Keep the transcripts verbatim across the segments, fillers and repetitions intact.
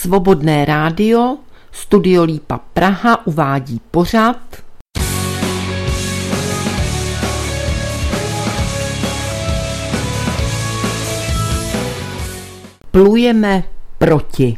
Svobodné rádio, Studio Lípa Praha uvádí pořad Plujeme proti.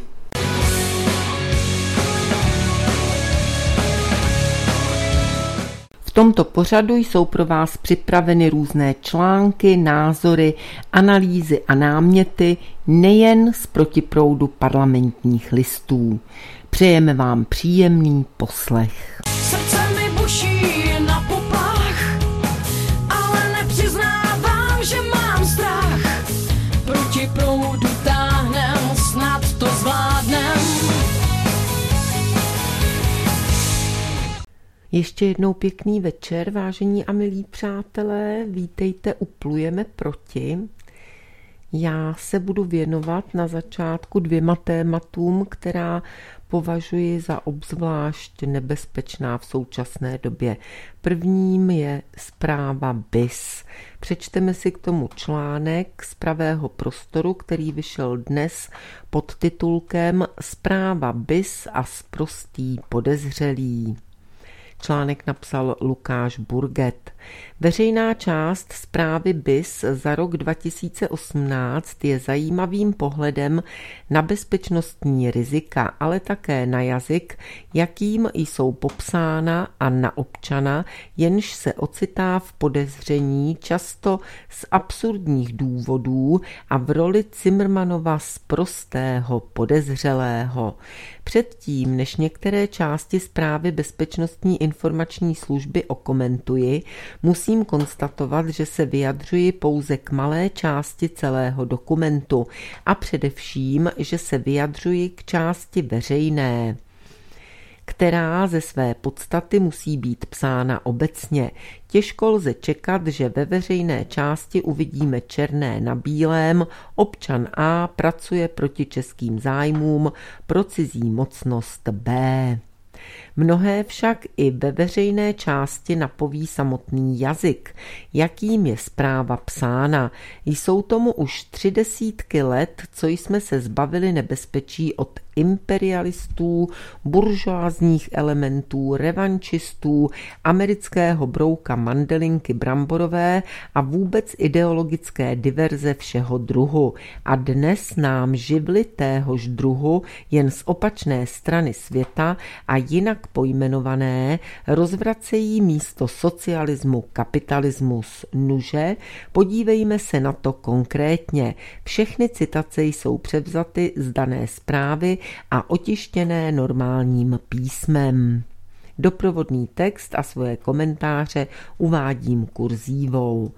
V tomto pořadu jsou pro vás připraveny různé články, názory, analýzy a náměty nejen z protiproudu Parlamentních listů. Přejeme vám příjemný poslech. Srdce mi buší na poplach, ale nepřiznávám, že mám strach. Proti proudu táhnem, snad to zvládnem. Ještě jednou pěkný večer, vážení a milí přátelé, vítejte u Plujeme proti. Já se budu věnovat na začátku dvěma tématům, která považuji za obzvlášť nebezpečná v současné době. Prvním je zpráva B I S. Přečteme si k tomu článek z Pravého prostoru, který vyšel dnes pod titulkem Zpráva B I S a sprostý podezřelý. Článek napsal Lukáš Burget. Veřejná část zprávy B I S za rok dva tisíce osmnáct je zajímavým pohledem na bezpečnostní rizika, ale také na jazyk, jakým jsou popsána, a na občana, jenž se ocitá v podezření často z absurdních důvodů a v roli Cimrmanova sprostého podezřelého. Předtím, než některé části zprávy Bezpečnostní informační služby okomentuji, musím konstatovat, že se vyjadřuji pouze k malé části celého dokumentu a především, že se vyjadřuji k části veřejné, která ze své podstaty musí být psána obecně. Těžko lze čekat, že ve veřejné části uvidíme černé na bílém: občan A pracuje proti českým zájmům pro cizí mocnost B. Mnohé však i ve veřejné části napoví samotný jazyk, jakým je zpráva psána. Jsou tomu už tři desítky let, co jsme se zbavili nebezpečí od imperialistů, buržoázních elementů, revančistů, amerického brouka mandelinky bramborové a vůbec ideologické diverze všeho druhu. A dnes nám živly téhož druhu, jen z opačné strany světa a jinak pojmenované, rozvracejí místo socialismu kapitalismus. Nuže, podívejme se na to konkrétně. Všechny citace jsou převzaty z dané zprávy a otištěné normálním písmem. Doprovodný text a svoje komentáře uvádím kurzívou.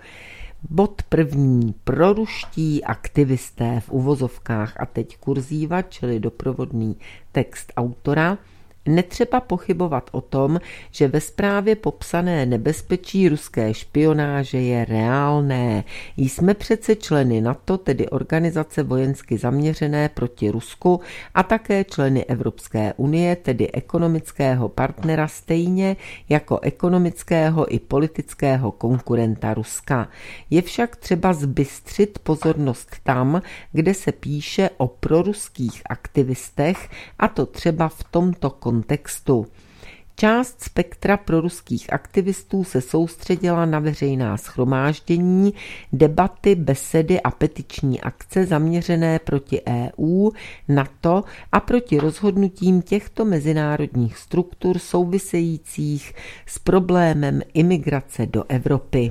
Bod první. Proruští aktivisté v uvozovkách, a teď kurzíva, čili doprovodný text autora. Netřeba pochybovat o tom, že ve zprávě popsané nebezpečí ruské špionáže je reálné. Jsme přece členy NATO, tedy organizace vojensky zaměřené proti Rusku, a také členy Evropské unie, tedy ekonomického partnera, stejně jako ekonomického i politického konkurenta Ruska. Je však třeba zbystřit pozornost tam, kde se píše o proruských aktivistech, a to třeba v tomto kontextu. Textu. Část spektra proruských aktivistů se soustředila na veřejná shromáždění, debaty, besedy a petiční akce zaměřené proti E U, NATO a proti rozhodnutím těchto mezinárodních struktur souvisejících s problémem imigrace do Evropy.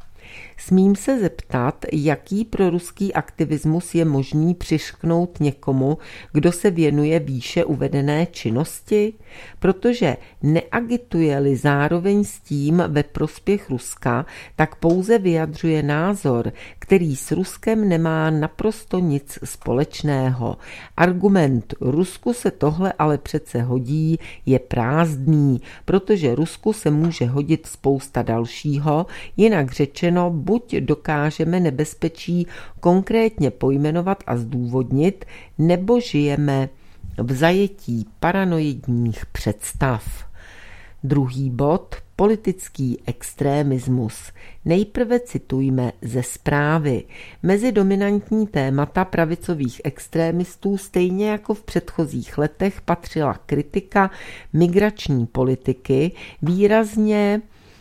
Smím se zeptat, jaký proruský aktivismus je možný přišknout někomu, kdo se věnuje výše uvedené činnosti? Protože neagituje-li zároveň s tím ve prospěch Ruska, tak pouze vyjadřuje názor, který s Ruskem nemá naprosto nic společného. Argument Rusku se tohle ale přece hodí je prázdný, protože Rusku se může hodit spousta dalšího, jinak řečeno, buď dokážeme nebezpečí konkrétně pojmenovat a zdůvodnit, nebo žijeme v zajetí paranoidních představ. Druhý bod, politický extrémismus. Nejprve citujme ze zprávy. Mezi dominantní témata pravicových extrémistů stejně jako v předchozích letech patřila kritika migrační politiky, výrazně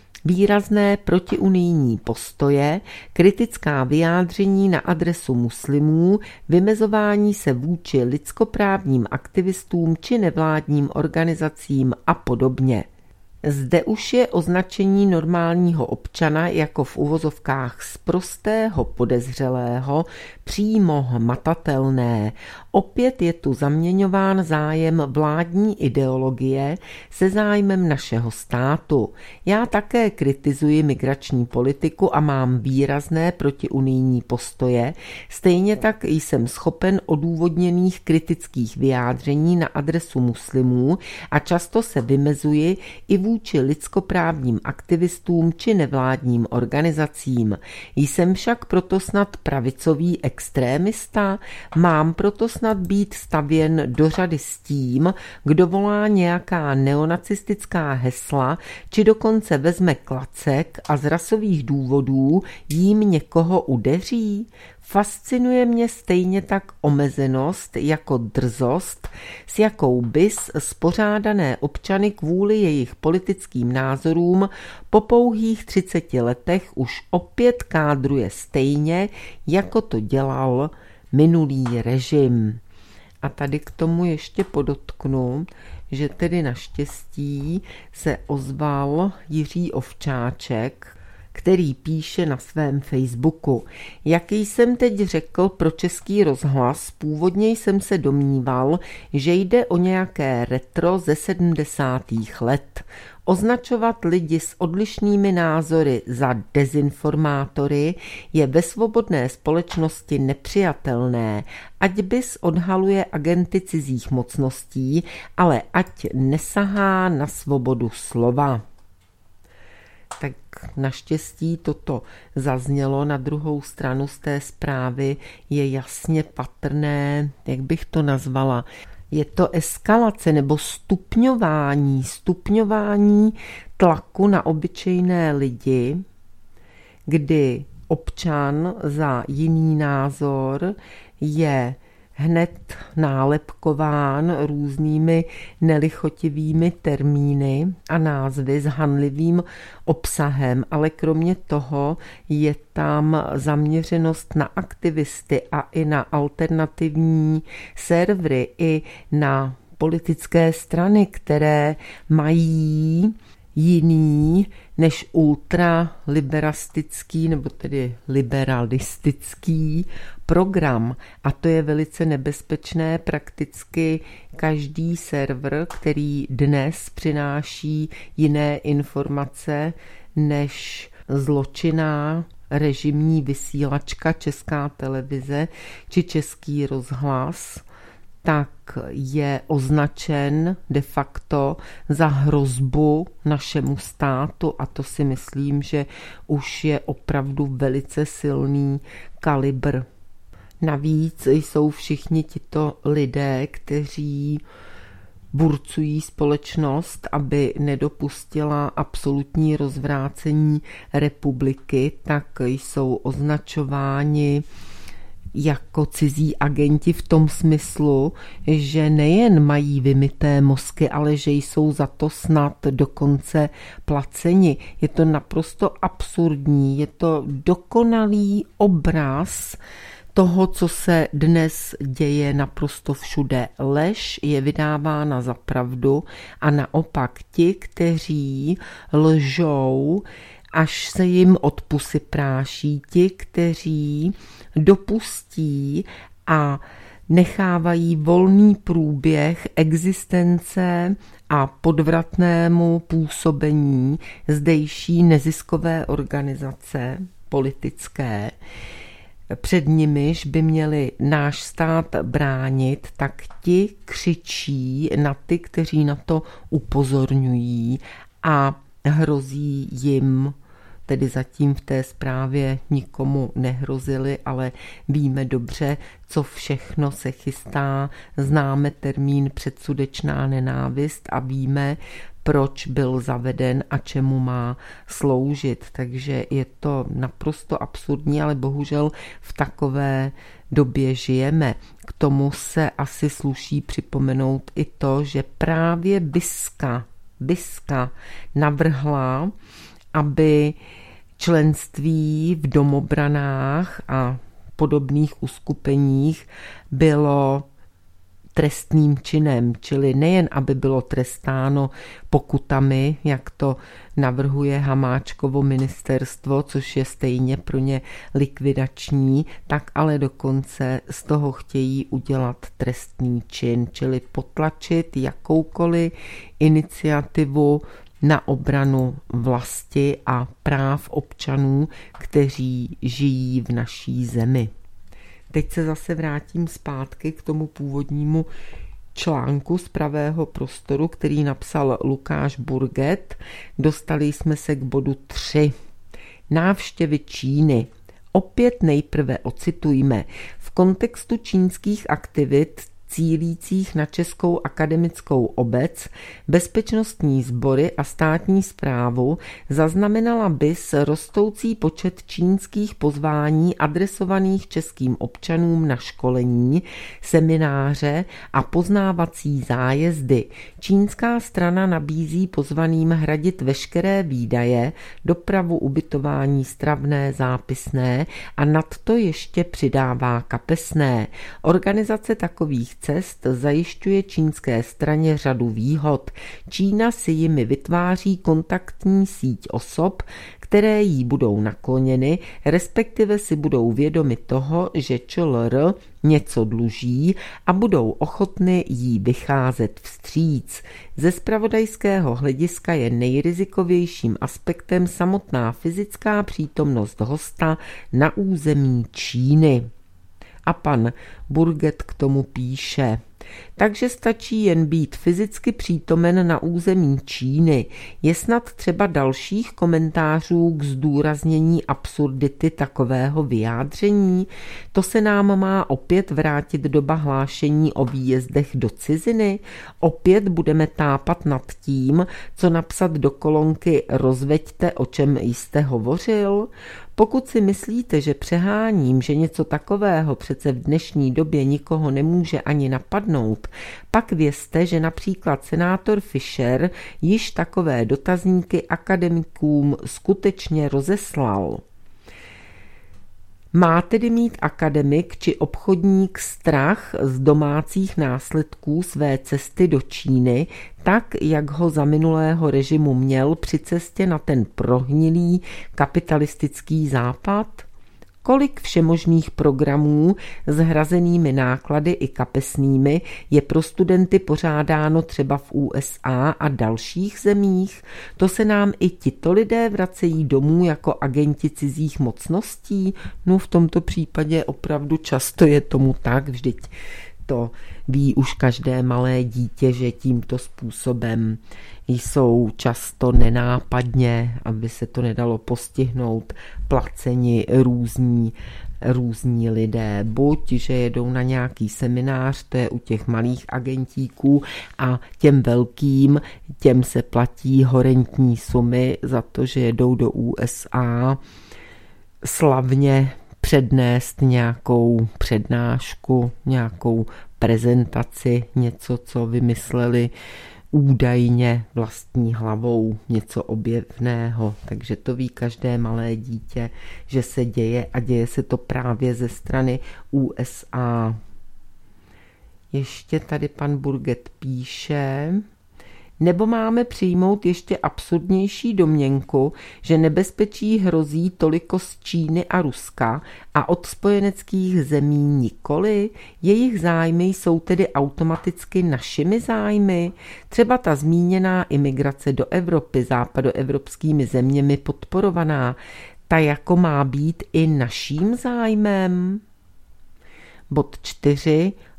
výrazné protiunijní postoje, kritická vyjádření na adresu muslimů, vymezování se vůči lidskoprávním aktivistům či nevládním organizacím a podobně. Zde už je označení normálního občana jako v uvozovkách sprostého podezřelého přímo hmatatelné. Opět je tu zaměňován zájem vládní ideologie se zájmem našeho státu. Já také kritizuji migrační politiku a mám výrazné protiunijní postoje, stejně tak jsem schopen odůvodněných kritických vyjádření na adresu muslimů a často se vymezuji i vůči lidskoprávním aktivistům či nevládním organizacím. Jsem však proto snad pravicový extrémista? Mám proto snad být stavěn do řady s tím, kdo volá nějaká neonacistická hesla, či dokonce vezme klacek a z rasových důvodů jím někoho udeří? Fascinuje mě stejně tak omezenost jako drzost, s jakou bys spořádané občany kvůli jejich politickým názorům po pouhých třiceti letech už opět kádruje stejně, jako to dělal minulý režim. A tady k tomu ještě podotknu, že tedy naštěstí se ozval Jiří Ovčáček, který píše na svém Facebooku. Jak jsem teď řekl pro Český rozhlas, původně jsem se domníval, že jde o nějaké retro ze sedmdesátých let. Označovat lidi s odlišnými názory za dezinformátory je ve svobodné společnosti nepřijatelné, ať bys odhaluje agenty cizích mocností, ale ať nesahá na svobodu slova. Tak naštěstí toto zaznělo. Na druhou stranu z té zprávy je jasně patrné, jak bych to nazvala, je to eskalace nebo stupňování, stupňování tlaku na obyčejné lidi, kdy občan za jiný názor je hned nálepkován různými nelichotivými termíny a názvy s hanlivým obsahem, ale kromě toho je tam zaměřenost na aktivisty a i na alternativní servery, i na politické strany, které mají jiný než ultraliberastický nebo tedy liberalistický program. A to je velice nebezpečné. Prakticky každý server, který dnes přináší jiné informace než zločinná režimní vysílačka Česká televize či Český rozhlas, tak je označen de facto za hrozbu našemu státu a to si myslím, že už je opravdu velice silný kalibr. Navíc jsou všichni tito lidé, kteří burcují společnost, aby nedopustila absolutní rozvrácení republiky, tak jsou označováni jako cizí agenti v tom smyslu, že nejen mají vymyté mozky, ale že jsou za to snad dokonce placeni. Je to naprosto absurdní, je to dokonalý obraz toho, co se dnes děje naprosto všude. Lež je vydávána za pravdu a naopak ti, kteří lžou, až se jim od pusy práší, ti, kteří dopustí a nechávají volný průběh existence a podvratnému působení zdejší neziskové organizace politické, před nimiž by měli náš stát bránit, tak ti křičí na ty, kteří na to upozorňují a hrozí jim, tedy zatím v té zprávě nikomu nehrozili, ale víme dobře, co všechno se chystá, známe termín předsudečná nenávist a víme, proč byl zaveden a čemu má sloužit. Takže je to naprosto absurdní, ale bohužel v takové době žijeme. K tomu se asi sluší připomenout i to, že právě Biska, Biska navrhla, aby členství v domobranách a podobných uskupeních bylo trestným činem, čili nejen, aby bylo trestáno pokutami, jak to navrhuje Hamáčkovo ministerstvo, což je stejně pro ně likvidační, tak ale dokonce z toho chtějí udělat trestný čin, čili potlačit jakoukoliv iniciativu na obranu vlasti a práv občanů, kteří žijí v naší zemi. Teď se zase vrátím zpátky k tomu původnímu článku z Pravého prostoru, který napsal Lukáš Burget. Dostali jsme se k bodu tři. Návštěvy Číny. Opět nejprve ocitujme. V kontextu čínských aktivit cílících na Českou akademickou obec, bezpečnostní sbory a státní správu zaznamenala B I S rostoucí počet čínských pozvání adresovaných českým občanům na školení, semináře a poznávací zájezdy. Čínská strana nabízí pozvaným hradit veškeré výdaje, dopravu, ubytování, stravné, zápisné a nadto ještě přidává kapesné. Organizace takových cest zajišťuje čínské straně řadu výhod. Čína si jimi vytváří kontaktní síť osob, které jí budou nakloněny, respektive si budou vědomi toho, že ČLR něco dluží a budou ochotny jí vycházet vstříc. Ze zpravodajského hlediska je nejrizikovějším aspektem samotná fyzická přítomnost hosta na území Číny. A pan Burget k tomu píše: takže stačí jen být fyzicky přítomen na území Číny. Je snad třeba dalších komentářů k zdůraznění absurdity takového vyjádření? To se nám má opět vrátit doba hlášení o výjezdech do ciziny? Opět budeme tápat nad tím, co napsat do kolonky rozveďte, o čem jste hovořil? Pokud si myslíte, že přeháním, že něco takového přece v dnešní době nikoho nemůže ani napadnout, pak vězte, že například senátor Fischer již takové dotazníky akademikům skutečně rozeslal. Má tedy mít akademik či obchodník strach z domácích následků své cesty do Číny, tak, jak ho za minulého režimu měl při cestě na ten prohnilý kapitalistický západ? Kolik všemožných programů s hrazenými náklady i kapesnými je pro studenty pořádáno třeba v U S A a dalších zemích? To se nám i tito lidé vracejí domů jako agenti cizích mocností? No v tomto případě opravdu často je tomu tak, vždyť to ví už každé malé dítě, že tímto způsobem jsou často nenápadně, aby se to nedalo postihnout, placeni různí, různí lidé. Buď, že jedou na nějaký seminář, to je u těch malých agentíků, a těm velkým, těm se platí horentní sumy za to, že jedou do U S A slavně přednést nějakou přednášku, nějakou prezentaci, něco, co vymysleli údajně vlastní hlavou, něco objevného. Takže to ví každé malé dítě, že se děje, a děje se to právě ze strany U S A. Ještě tady pan Burget píše: nebo máme přijmout ještě absurdnější domněnku, že nebezpečí hrozí toliko z Číny a Ruska a od spojeneckých zemí nikoli? Jejich zájmy jsou tedy automaticky našimi zájmy? Třeba ta zmíněná imigrace do Evropy západoevropskými zeměmi podporovaná, ta jako má být i naším zájmem? Bod čtyři.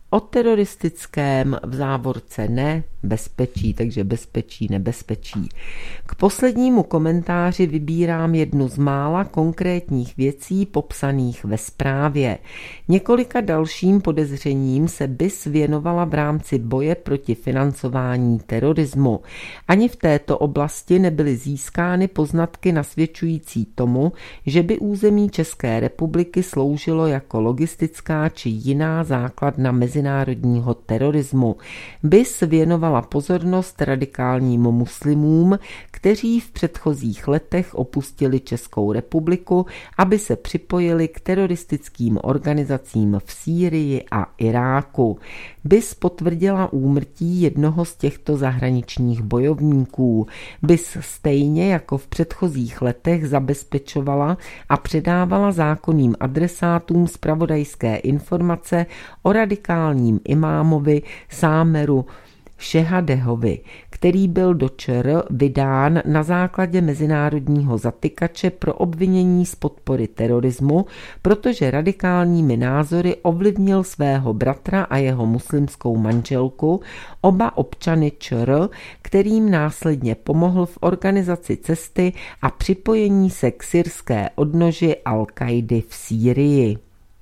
O teroristickém v závorce ne bezpečí, takže bezpečí, nebezpečí. K poslednímu komentáři vybírám jednu z mála konkrétních věcí popsaných ve zprávě. Několika dalším podezřením se B I S věnovala v rámci boje proti financování terorismu. Ani v této oblasti nebyly získány poznatky nasvědčující tomu, že by území České republiky sloužilo jako logistická či jiná základna mezinárodního terorismu. B I S věnovala pozornost radikálním muslimům, kteří v předchozích letech opustili Českou republiku, aby se připojili k teroristickým organizacím v Sýrii a Iráku. B I S potvrdila úmrtí jednoho z těchto zahraničních bojovníků. B I S stejně jako v předchozích letech zabezpečovala a předávala zákonným adresátům zpravodajské informace o radikálním imámovi Sámeru Šehadehovi, který byl do ČR vydán na základě mezinárodního zatykače pro obvinění z podpory terorismu, protože radikálními názory ovlivnil svého bratra a jeho muslimskou manželku, oba občany ČR, kterým následně pomohl v organizaci cesty a připojení se k syrské odnoži Al-Kaidy v Sýrii.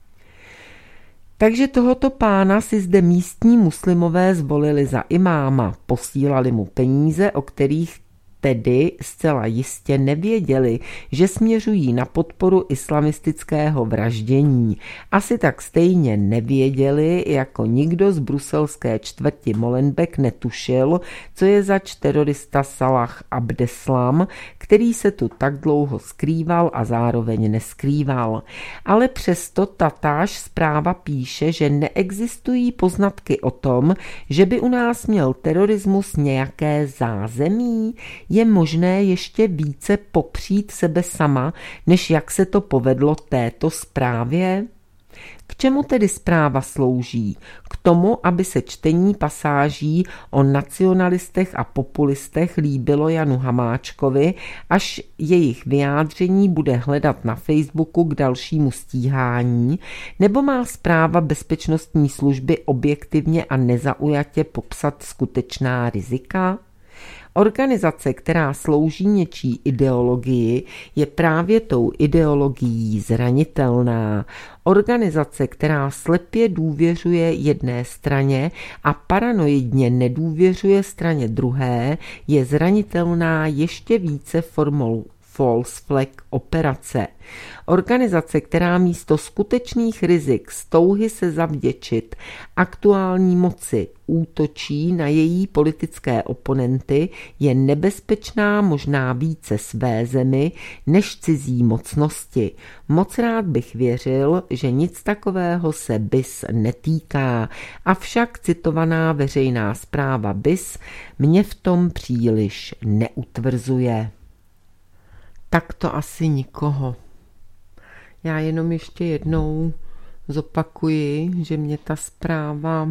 Takže tohoto pána si zde místní muslimové zvolili za imáma, posílali mu peníze, o kterých tedy zcela jistě nevěděli, že směřují na podporu islamistického vraždění. Asi tak stejně nevěděli, jako nikdo z bruselské čtvrti Molenbeek netušil, co je zač terorista Salah Abdeslam, který se tu tak dlouho skrýval a zároveň neskrýval. Ale přesto tatáž zpráva píše, že neexistují poznatky o tom, že by u nás měl terorismus nějaké zázemí. Je možné ještě více popřít sebe sama, než jak se to povedlo této zprávě? K čemu tedy zpráva slouží? K tomu, aby se čtení pasáží o nacionalistech a populistech líbilo Janu Hamáčkovi, až jejich vyjádření bude hledat na Facebooku k dalšímu stíhání, nebo má zpráva bezpečnostní služby objektivně a nezaujatě popsat skutečná rizika? Organizace, která slouží něčí ideologii, je právě tou ideologií zranitelná. Organizace, která slepě důvěřuje jedné straně a paranoidně nedůvěřuje straně druhé, je zranitelná ještě více formou false flag operace. Organizace, která místo skutečných rizik z touhy se zavděčit aktuální moci útočí na její politické oponenty, je nebezpečná možná více své zemi než cizí mocnosti. Moc rád bych věřil, že nic takového se B I S netýká, avšak citovaná veřejná zpráva B I S mě v tom příliš neutvrzuje. Tak to asi nikoho. Já jenom ještě jednou zopakuji, že mě ta zpráva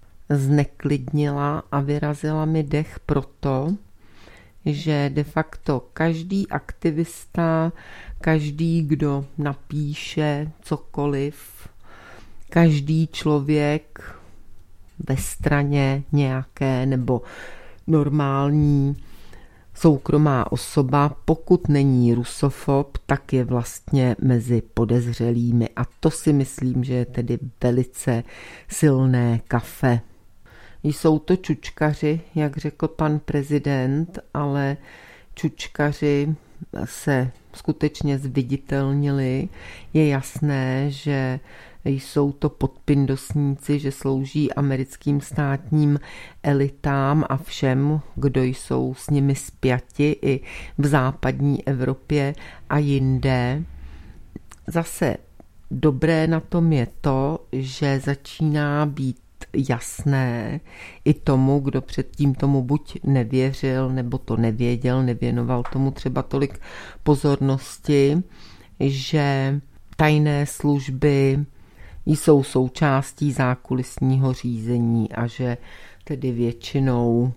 zneklidnila a vyrazila mi dech proto, že de facto každý aktivista, každý, kdo napíše cokoliv, každý člověk ve straně nějaké nebo normální soukromá osoba, pokud není rusofob, tak je vlastně mezi podezřelými a to si myslím, že je tedy velice silné kafe. Jsou to čučkaři, jak řekl pan prezident, ale čučkaři se skutečně zviditelnili. Je jasné, že jsou to podpindosníci, že slouží americkým státním elitám a všem, kdo jsou s nimi spjati i v západní Evropě a jinde. Zase dobré na tom je to, že začíná být jasné i tomu, kdo předtím tomu buď nevěřil, nebo to nevěděl, nevěnoval tomu třeba tolik pozornosti, že tajné služby jsou součástí zákulisního řízení a že tedy většinou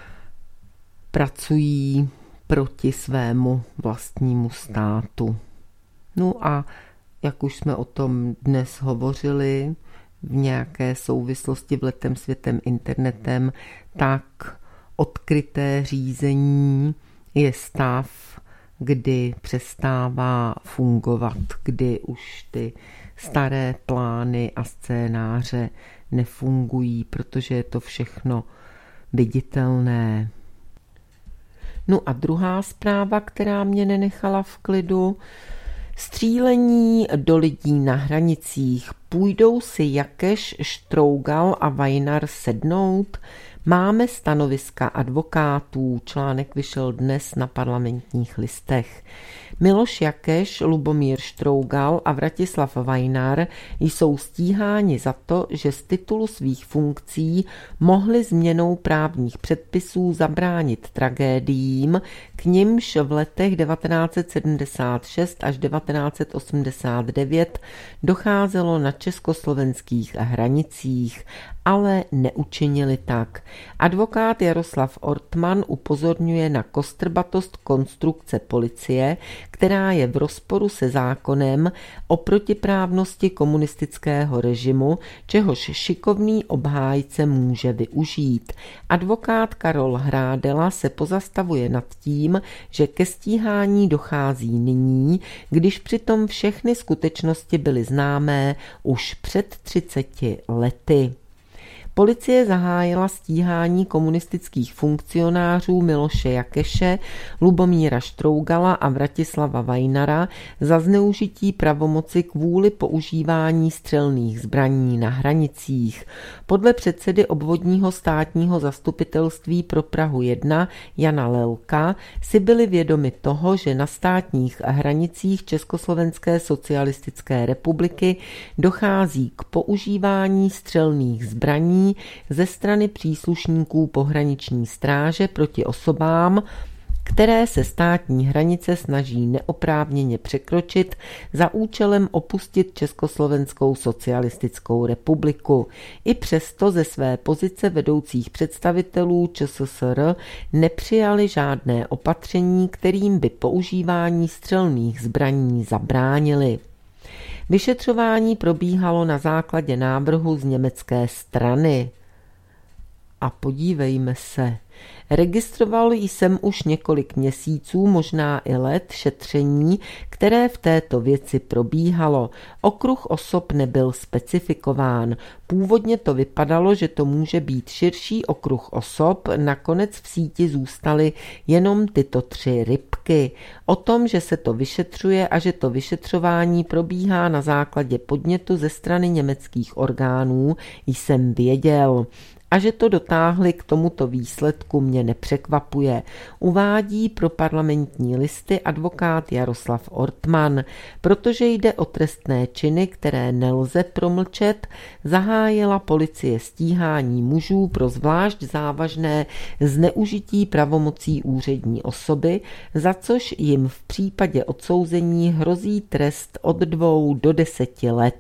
pracují proti svému vlastnímu státu. No a jak už jsme o tom dnes hovořili, v nějaké souvislosti vletem světem internetem, tak odkryté řízení je stav, kdy přestává fungovat, kdy už ty staré plány a scénáře nefungují, protože je to všechno viditelné. No a druhá zpráva, která mě nenechala v klidu, střílení do lidí na hranicích. Půjdou si Jakeš, Štrougal a Vajnar sednout? Máme stanoviska advokátů, článek vyšel dnes na Parlamentních listech. Miloš Jakeš, Lubomír Štrougal a Vratislav Vajnar jsou stíháni za to, že z titulu svých funkcí mohli změnou právních předpisů zabránit tragédiím, k nimž v letech devatenáct set sedmdesát šest až devatenáct set osmdesát devět docházelo na československých hranicích, ale neučinili tak. Advokát Jaroslav Ortman upozorňuje na kostrbatost konstrukce policie, která je v rozporu se zákonem o protiprávnosti komunistického režimu, čehož šikovný obhájce může využít. Advokát Karol Hrádela se pozastavuje nad tím, že ke stíhání dochází nyní, když přitom všechny skutečnosti byly známé už před třiceti lety. Policie zahájila stíhání komunistických funkcionářů Miloše Jakeše, Lubomíra Štrougala a Vratislava Vajnara za zneužití pravomoci kvůli používání střelných zbraní na hranicích. Podle předsedy obvodního státního zastupitelství pro Prahu jedna Jana Lelka si byli vědomi toho, že na státních hranicích Československé socialistické republiky dochází k používání střelných zbraní ze strany příslušníků pohraniční stráže proti osobám, které se státní hranice snaží neoprávněně překročit za účelem opustit Československou socialistickou republiku. I přesto ze své pozice vedoucích představitelů ČSSR nepřijali žádné opatření, kterým by používání střelných zbraní zabránili. Vyšetřování probíhalo na základě návrhu z německé strany. A podívejme se. Registroval jsem už několik měsíců, možná i let, šetření, které v této věci probíhalo. Okruh osob nebyl specifikován. Původně to vypadalo, že to může být širší okruh osob, nakonec v síti zůstaly jenom tyto tři rybky. O tom, že se to vyšetřuje a že to vyšetřování probíhá na základě podnětu ze strany německých orgánů, jsem věděl. A že to dotáhli k tomuto výsledku, mě nepřekvapuje, uvádí pro Parlamentní listy advokát Jaroslav Ortman. Protože jde o trestné činy, které nelze promlčet, zahájila policie stíhání mužů pro zvlášť závažné zneužití pravomocí úřední osoby, za což jim v případě odsouzení hrozí trest od dvou do deseti let.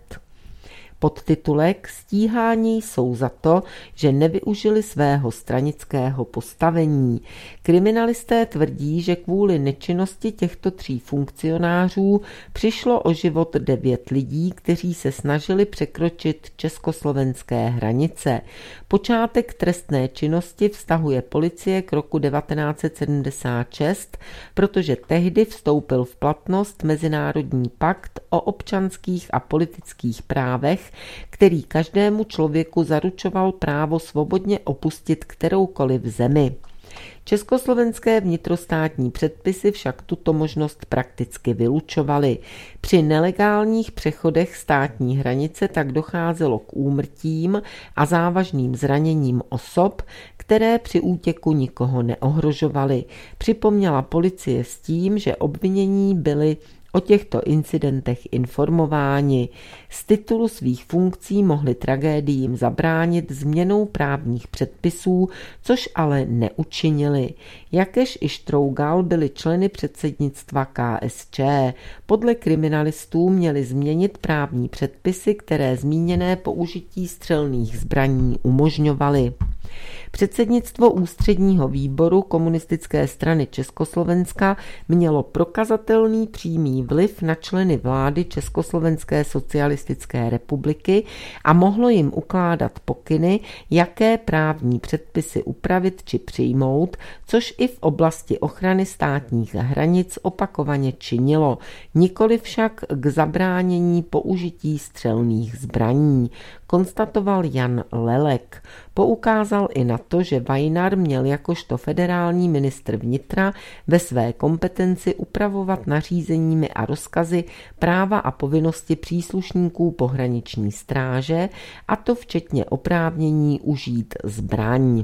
Podtitulek Stíhání jsou za to, že nevyužili svého stranického postavení. Kriminalisté tvrdí, že kvůli nečinnosti těchto tří funkcionářů přišlo o život devět lidí, kteří se snažili překročit československé hranice. Počátek trestné činnosti vztahuje policie k roku devatenáct set sedmdesát šest, protože tehdy vstoupil v platnost Mezinárodní pakt o občanských a politických právech, který každému člověku zaručoval právo svobodně opustit kteroukoliv zemi. Československé vnitrostátní předpisy však tuto možnost prakticky vylučovaly. Při nelegálních přechodech státní hranice tak docházelo k úmrtím a závažným zraněním osob, které při útěku nikoho neohrožovaly. Připomněla policie s tím, že obvinění byli o těchto incidentech informováni. Z titulu svých funkcí mohli tragédiím zabránit změnou právních předpisů, což ale neučinili. Jakeš i Štrougal byli členy předsednictva K S Č. Podle kriminalistů měli změnit právní předpisy, které zmíněné použití střelných zbraní umožňovaly. Předsednictvo ústředního výboru Komunistické strany Československa mělo prokazatelný přímý vliv na členy vlády Československé socialistické republiky a mohlo jim ukládat pokyny, jaké právní předpisy upravit či přijmout, což i v oblasti ochrany státních hranic opakovaně činilo, nikoli však k zabránění použití střelných zbraní, konstatoval Jan Lelek. Poukázal i na to, že Vajnar měl jakožto federální ministr vnitra ve své kompetenci upravovat nařízeními a rozkazy práva a povinnosti příslušníků pohraniční stráže, a to včetně oprávnění užít zbraň.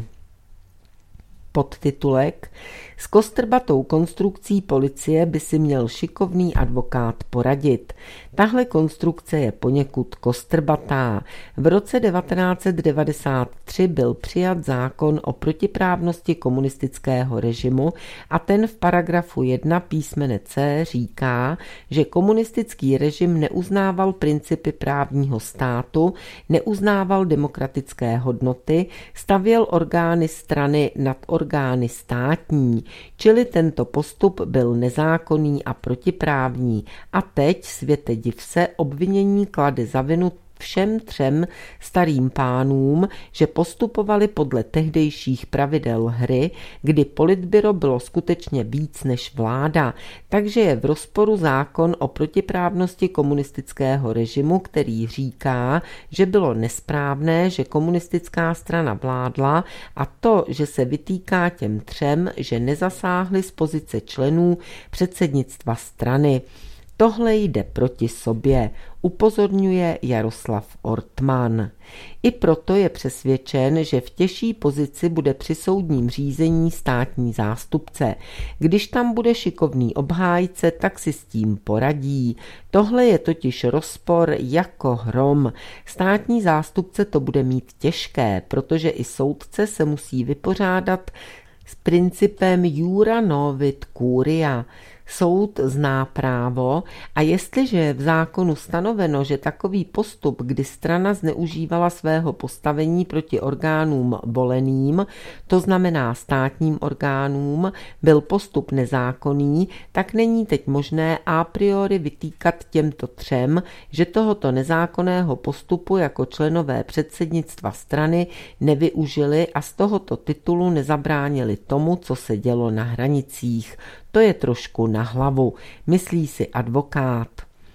Podtitulek: S kostrbatou konstrukcí policie by si měl šikovný advokát poradit. Tahle konstrukce je poněkud kostrbatá. V roce devatenáct set devadesát tři byl přijat zákon o protiprávnosti komunistického režimu a ten v paragrafu jedna písmene C říká, že komunistický režim neuznával principy právního státu, neuznával demokratické hodnoty, stavěl orgány strany nad orgány státní, čili tento postup byl nezákonný a protiprávní. A teď, světe div se, obvinění klade za vinu všem třem starým pánům, že postupovali podle tehdejších pravidel hry, kdy politbyro bylo skutečně víc než vláda, takže je v rozporu zákon o protiprávnosti komunistického režimu, který říká, že bylo nesprávné, že komunistická strana vládla, a to, že se vytýká těm třem, že nezasáhli z pozice členů předsednictva strany. Tohle jde proti sobě, upozorňuje Jaroslav Ortman. I proto je přesvědčen, že v těžší pozici bude při soudním řízení státní zástupce. Když tam bude šikovný obhájce, tak si s tím poradí. Tohle je totiž rozpor jako hrom. Státní zástupce to bude mít těžké, protože i soudce se musí vypořádat s principem jura novit curia. Soud zná právo a jestliže je v zákonu stanoveno, že takový postup, kdy strana zneužívala svého postavení proti orgánům voleným, to znamená státním orgánům, byl postup nezákonný, tak není teď možné a priori vytýkat těmto třem, že tohoto nezákonného postupu jako členové předsednictva strany nevyužili a z tohoto titulu nezabránili tomu, co se dělo na hranicích. To je trošku na hlavu, myslí si advokát.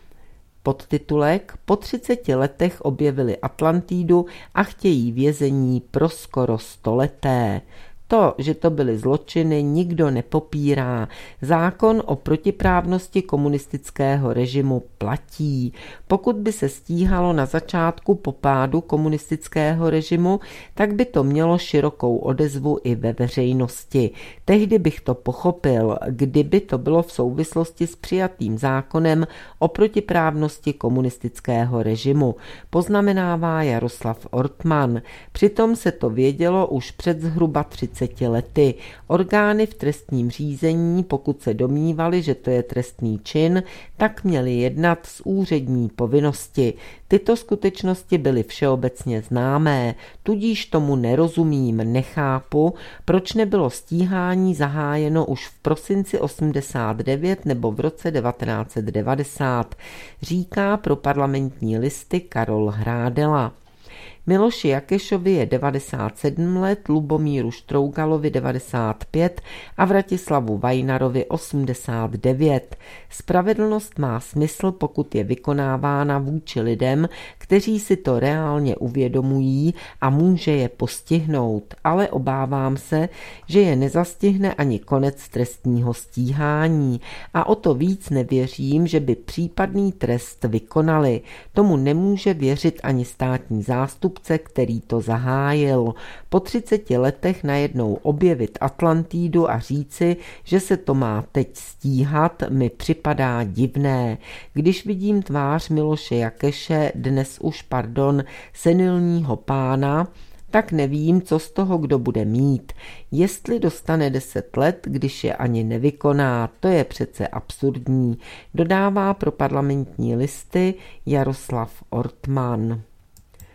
Podtitulek: Po třiceti letech objevili Atlantidu a chtějí vězení pro skoro stoleté. To, že to byly zločiny, nikdo nepopírá. Zákon o protiprávnosti komunistického režimu platí. Pokud by se stíhalo na začátku po pádu komunistického režimu, tak by to mělo širokou odezvu i ve veřejnosti. Tehdy bych to pochopil, kdyby to bylo v souvislosti s přijatým zákonem o protiprávnosti komunistického režimu, poznamenává Jaroslav Ortman. Přitom se to vědělo už před zhruba třiceti lety. Orgány v trestním řízení, pokud se domnívali, že to je trestný čin, tak měli jednat z úřední povinnosti. Tyto skutečnosti byly všeobecně známé, tudíž tomu nerozumím, nechápu, proč nebylo stíhání zahájeno už v prosinci osmdesát devět nebo v roce devatenáct set devadesát, říká pro Parlamentní listy Karol Hrádela. Miloši Jakešovi je devadesát sedm let, Lubomíru Štrougalovi devadesát pět a Vratislavu Vajnarovi osmdesát devět. Spravedlnost má smysl, pokud je vykonávána vůči lidem, kteří si to reálně uvědomují a může je postihnout, ale obávám se, že je nezastihne ani konec trestního stíhání a o to víc nevěřím, že by případný trest vykonali. Tomu nemůže věřit ani státní zástupce, který to zahájil. Po třiceti letech najednou objevit Atlantidu a říci, že se to má teď stíhat, mi připadá divné. Když vidím tvář Miloše Jakeše, dnes už, pardon, senilního pána, tak nevím, co z toho kdo bude mít. Jestli dostane deset let, když je ani nevykoná, to je přece absurdní, dodává pro Parlamentní listy Jaroslav Ortman.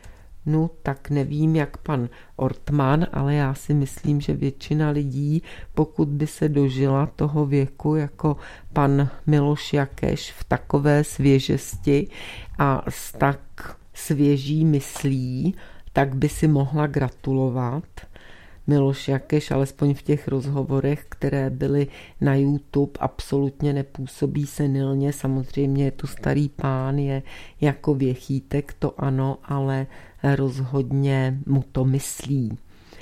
No, tak nevím, jak pan Ortman, ale já si myslím, že většina lidí, pokud by se dožila toho věku jako pan Miloš Jakeš v takové svěžesti a s tak svěží myslí, tak by si mohla gratulovat. Miloš Jakeš, alespoň v těch rozhovorech, které byly na YouTube, absolutně nepůsobí senilně. Samozřejmě je to starý pán, je jako věchýtek, to ano, ale rozhodně mu to myslí.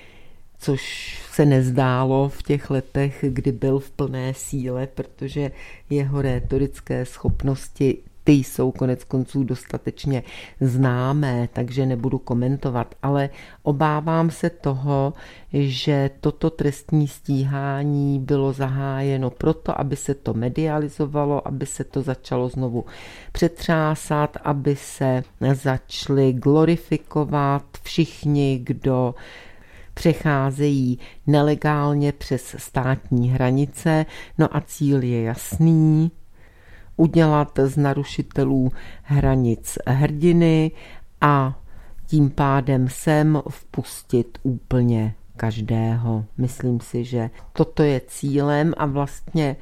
Což se nezdálo v těch letech, kdy byl v plné síle, protože jeho rétorické schopnosti ty jsou konec konců dostatečně známé, takže nebudu komentovat, ale obávám se toho, že toto trestní stíhání bylo zahájeno proto, aby se to medializovalo, aby se to začalo znovu přetřásat, aby se začali glorifikovat všichni, kdo přecházejí nelegálně přes státní hranice, no a cíl je jasný, udělat z narušitelů hranic hrdiny a tím pádem sem vpustit úplně každého. Myslím si, že toto je cílem a vlastně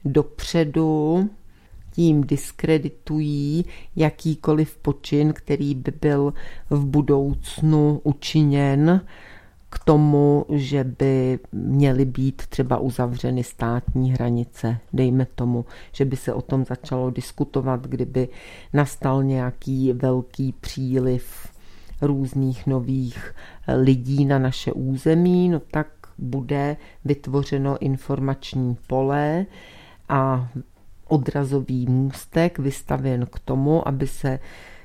dopředu tím diskreditují jakýkoliv počin, který by byl v budoucnu učiněn k tomu, že by měly být třeba uzavřeny státní hranice. Dejme tomu, že by se o tom začalo diskutovat, kdyby nastal nějaký velký příliv různých nových lidí na naše území, no tak bude vytvořeno informační pole a odrazový můstek vystavěn k tomu, aby se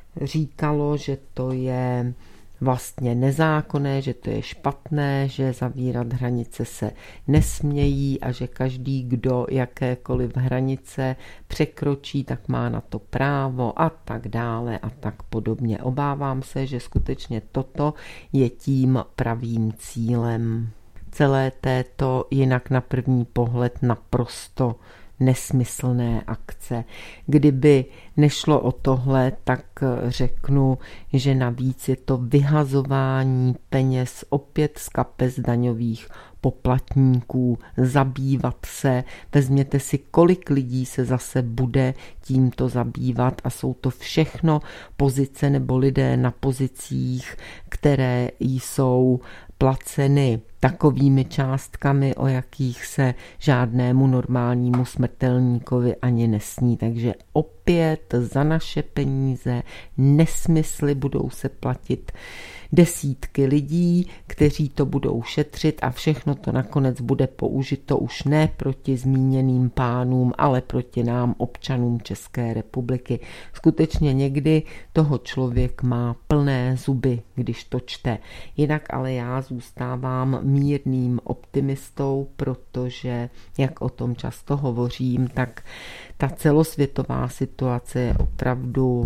říkalo, že to je vlastně nezákonné, že to je špatné, že zavírat hranice se nesmějí a že každý, kdo jakékoliv hranice překročí, tak má na to právo a tak dále a tak podobně. Obávám se, že skutečně toto je tím pravým cílem celé této jinak na první pohled naprosto nesmyslné akce. Kdyby nešlo o tohle, tak řeknu, že navíc je to vyhazování peněz opět z kapes daňových poplatníků, zabývat se. Vezměte si, kolik lidí se zase bude tímto zabývat a jsou to všechno pozice nebo lidé na pozicích, které jsou placeny takovými částkami, o jakých se žádnému normálnímu smrtelníkovi ani nesní. Takže opět za naše peníze nesmysly budou se platit desítky lidí, kteří to budou šetřit a všechno to nakonec bude použito už ne proti zmíněným pánům, ale proti nám, občanům České republiky. Skutečně někdy toho člověk má plné zuby, když to čte. Jinak ale já zůstávám mírným optimistou, protože, jak o tom často hovořím, tak ta celosvětová situace je opravdu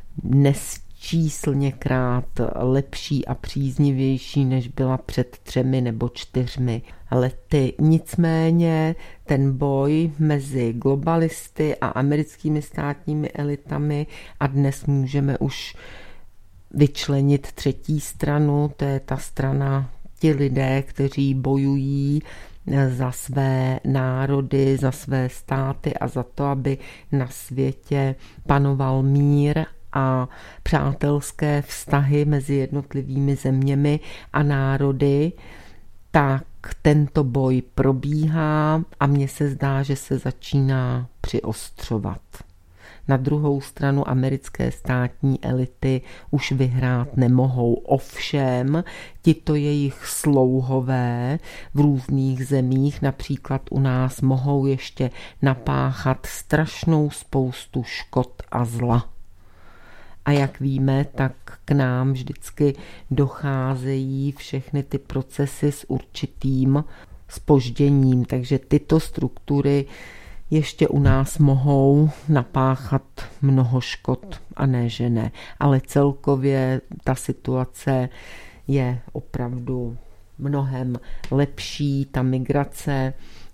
nesčíslněkrát lepší a příznivější, než byla před třemi nebo čtyřmi lety. Nicméně ten boj mezi globalisty a americkými státními elitami, a dnes můžeme už vyčlenit třetí stranu, to je ta strana, ti lidé, kteří bojují za své národy, za své státy a za to, aby na světě panoval mír a přátelské vztahy mezi jednotlivými zeměmi a národy, tak tento boj probíhá a mně se zdá, že se začíná přiostřovat. Na druhou stranu americké státní elity už vyhrát nemohou. Ovšem, tito jejich slouhové v různých zemích, například u nás, mohou ještě napáchat strašnou spoustu škod a zla. A jak víme, tak k nám vždycky docházejí všechny ty procesy s určitým zpožděním, takže tyto struktury ještě u nás mohou napáchat mnoho škod a ne, že ne. Ale celkově ta situace je opravdu mnohem lepší, ta migrace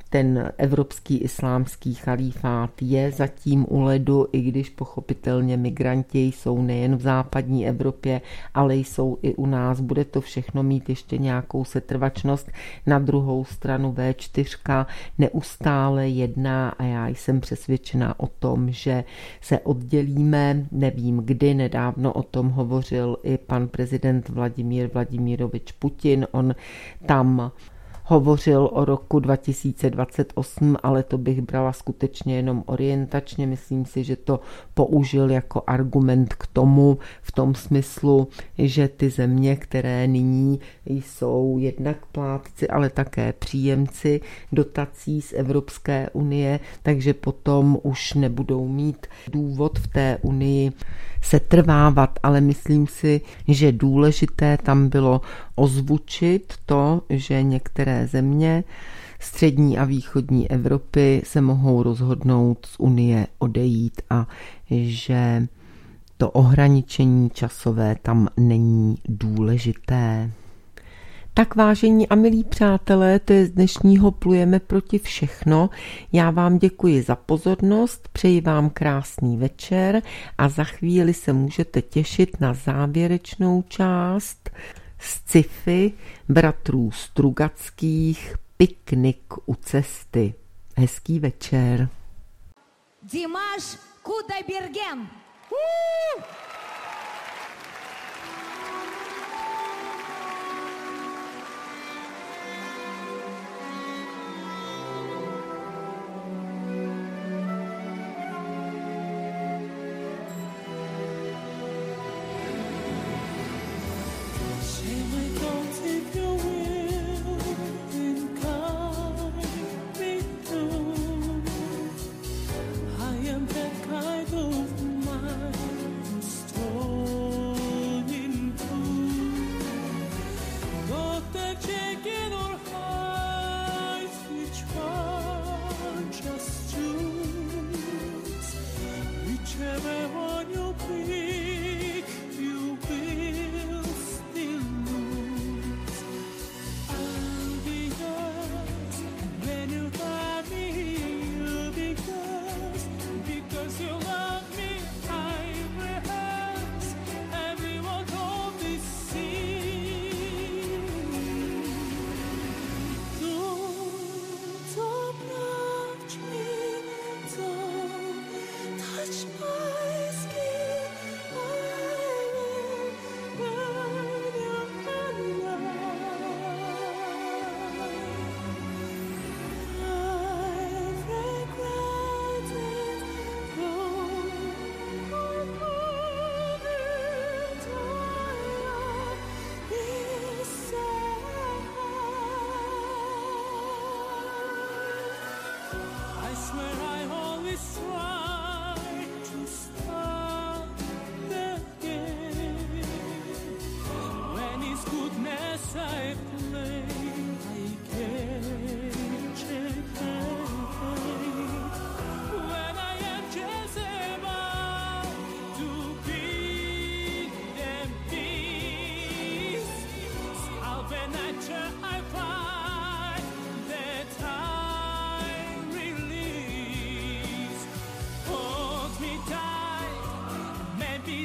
ten evropský islámský chalífát je zatím u ledu, i když pochopitelně migranti jsou nejen v západní Evropě, ale jsou i u nás. Bude to všechno mít ještě nějakou setrvačnost. Na druhou stranu vé čtyři neustále jedná a já jsem přesvědčená o tom, že se oddělíme. Nevím kdy, nedávno o tom hovořil i pan prezident Vladimír Vladimirovič Putin. On tam hovořil o roku dva tisíce dvacet osm, ale to bych brala skutečně jenom orientačně. Myslím si, že to použil jako argument k tomu v tom smyslu, že ty země, které nyní jsou jednak plátci, ale také příjemci dotací z Evropské unie, takže potom už nebudou mít důvod v té unii setrvávat, ale myslím si, že důležité tam bylo ozvučit to, že některé země střední a východní Evropy se mohou rozhodnout z unie odejít a že to ohraničení časové tam není důležité. Tak vážení a milí přátelé, to je z dnešního Plujeme proti všechno. Já vám děkuji za pozornost, přeji vám krásný večer a za chvíli se můžete těšit na závěrečnou část sci-fi bratrů Strugackých Piknik u cesty. Hezký večer. Dimash Kudaibergen.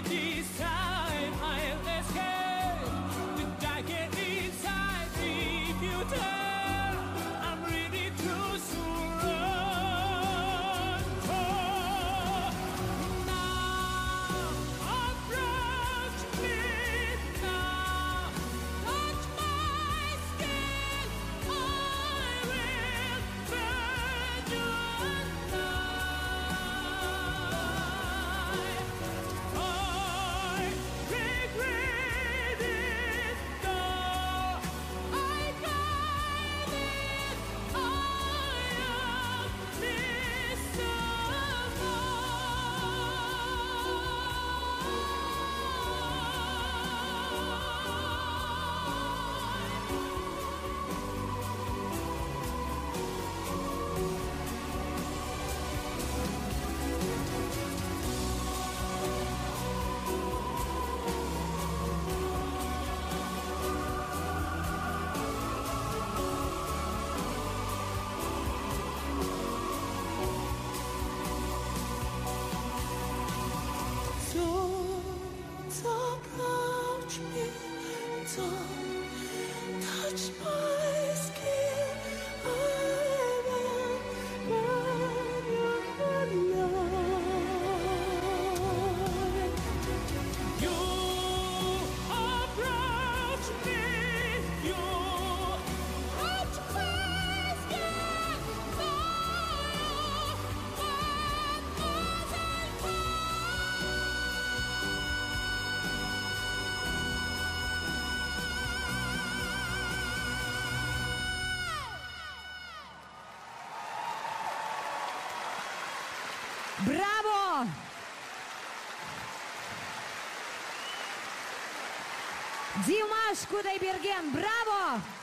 This time I'll escape the jacket inside me. Браво! Димаш Кудайберген, браво!